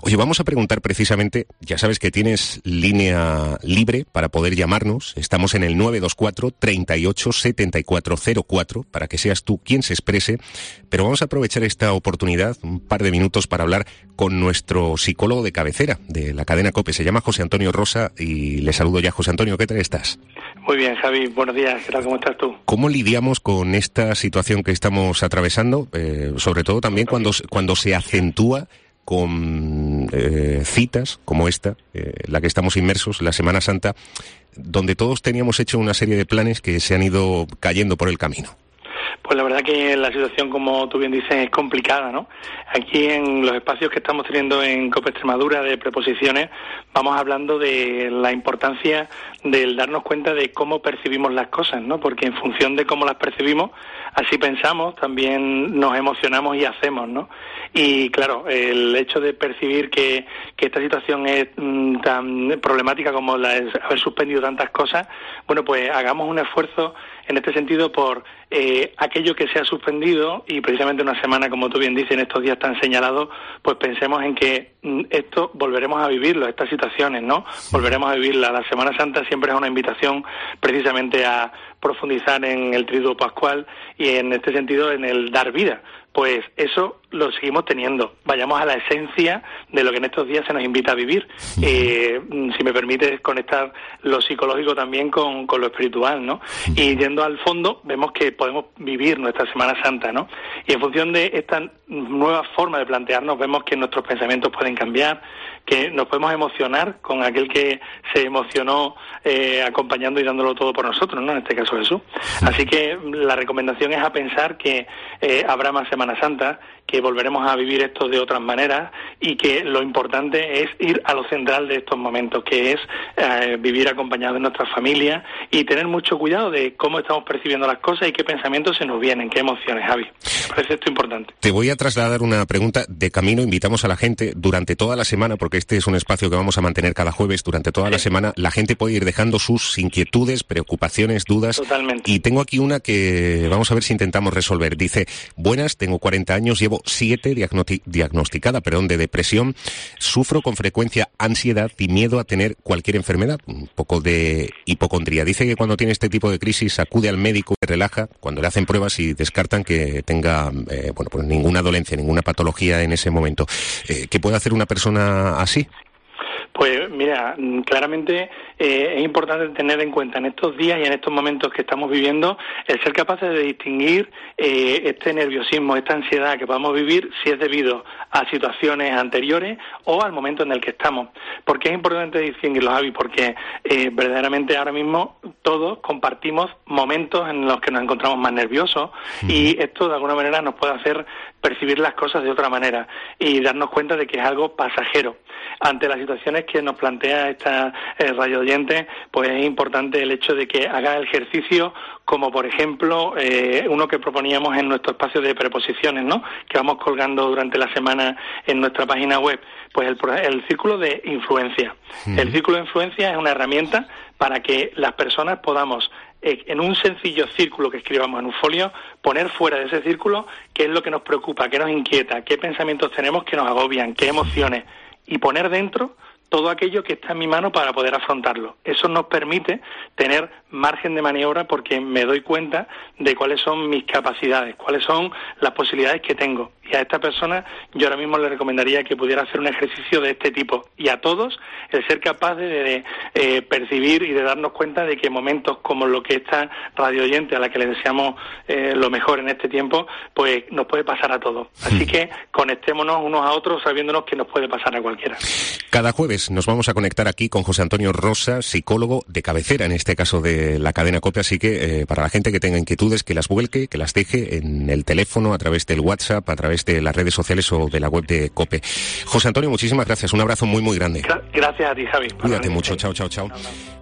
Oye, vamos a preguntar precisamente, ya sabes que tienes línea libre para poder llamarnos, estamos en el 924 38 74 04 para que seas tú quien se exprese, pero vamos a aprovechar esta oportunidad, un par de minutos, para hablar con nuestro psicólogo de cabecera de la cadena COPE. Se llama José Antonio Rosa y le saludo ya. José Antonio, ¿qué tal estás? Muy bien, Javi, buenos días, ¿qué tal? ¿Cómo estás tú? ¿Cómo lidiamos con esta situación que estamos atravesando? Sobre todo también cuando se acentúa con citas como esta, la que estamos inmersos, la Semana Santa, donde todos teníamos hecho una serie de planes que se han ido cayendo por el camino. Pues la verdad que la situación, como tú bien dices, es complicada, ¿no? Aquí en los espacios que estamos teniendo en COPE Extremadura de preposiciones, vamos hablando de la importancia del darnos cuenta de cómo percibimos las cosas, ¿no? Porque en función de cómo las percibimos, así pensamos, también nos emocionamos y hacemos, ¿no? Y claro, el hecho de percibir que esta situación es tan problemática como la de haber suspendido tantas cosas, bueno, pues hagamos un esfuerzo en este sentido por aquello que se ha suspendido, y precisamente una semana, como tú bien dices, en estos días tan señalados, pues pensemos en que esto volveremos a vivirlo, estas situaciones, ¿no? Volveremos a vivirla. La Semana Santa siempre es una invitación precisamente a profundizar en el Triduo Pascual y en este sentido en el dar vida. Pues eso lo seguimos teniendo. Vayamos a la esencia de lo que en estos días se nos invita a vivir. Si me permite conectar lo psicológico también con lo espiritual, ¿no? Y yendo al fondo, vemos que podemos vivir nuestra Semana Santa, ¿no? Y en función de esta nueva forma de plantearnos, vemos que nuestros pensamientos pueden cambiar, que nos podemos emocionar con aquel que se emocionó acompañando y dándolo todo por nosotros, ¿no? En este caso Jesús. Así que la recomendación es a pensar que habrá más Semana Santa, que volveremos a vivir esto de otras maneras y que lo importante es ir a lo central de estos momentos, que es vivir acompañados de nuestra familia y tener mucho cuidado de cómo estamos percibiendo las cosas y qué pensamientos se nos vienen, qué emociones, Javi. Me parece esto importante. Te voy a trasladar una pregunta de camino. Invitamos a la gente durante toda la semana, porque este es un espacio que vamos a mantener cada jueves, durante toda la semana. La gente puede ir dejando sus inquietudes, preocupaciones, dudas. Totalmente. Y tengo aquí una que vamos a ver si intentamos resolver. Dice: buenas, tengo 40 años, llevo 7 diagnosticada de depresión, sufro con frecuencia ansiedad y miedo a tener cualquier enfermedad, un poco de hipocondría. Dice que cuando tiene este tipo de crisis acude al médico y relaja cuando le hacen pruebas y descartan que tenga pues ninguna dolencia, ninguna patología en ese momento. ¿Qué puede hacer una persona así? Pues mira, claramente es importante tener en cuenta en estos días y en estos momentos que estamos viviendo el ser capaces de distinguir este nerviosismo, esta ansiedad que podamos vivir, si es debido a situaciones anteriores o al momento en el que estamos. ¿Por qué es importante distinguirlo, Javi? Porque verdaderamente ahora mismo todos compartimos momentos en los que nos encontramos más nerviosos y esto de alguna manera nos puede hacer percibir las cosas de otra manera y darnos cuenta de que es algo pasajero. Ante las situaciones que nos plantea esta radio oyente, pues es importante el hecho de que haga el ejercicio, como por ejemplo uno que proponíamos en nuestro espacio de preposiciones, ¿no? Que vamos colgando durante la semana en nuestra página web, pues el círculo de influencia. El círculo de influencia es una herramienta para que las personas podamos, en un sencillo círculo que escribamos en un folio, poner fuera de ese círculo qué es lo que nos preocupa, qué nos inquieta, qué pensamientos tenemos que nos agobian, qué emociones, y poner dentro todo aquello que está en mi mano para poder afrontarlo. Eso nos permite tener margen de maniobra porque me doy cuenta de cuáles son mis capacidades, cuáles son las posibilidades que tengo. Y a esta persona yo ahora mismo le recomendaría que pudiera hacer un ejercicio de este tipo. Y a todos el ser capaz de percibir y de darnos cuenta de que momentos como lo que esta radio oyente, a la que le deseamos lo mejor en este tiempo, pues nos puede pasar a todos. Así que conectémonos unos a otros sabiéndonos que nos puede pasar a cualquiera. Cada jueves nos vamos a conectar aquí con José Antonio Rosa, psicólogo de cabecera, en este caso de la cadena COPE, así que para la gente que tenga inquietudes, que las vuelque, que las deje en el teléfono, a través del WhatsApp, a través de las redes sociales o de la web de COPE. José Antonio, muchísimas gracias, un abrazo muy muy grande. Gracias a ti, Javi. Cuídate mucho, chao, chao, chao.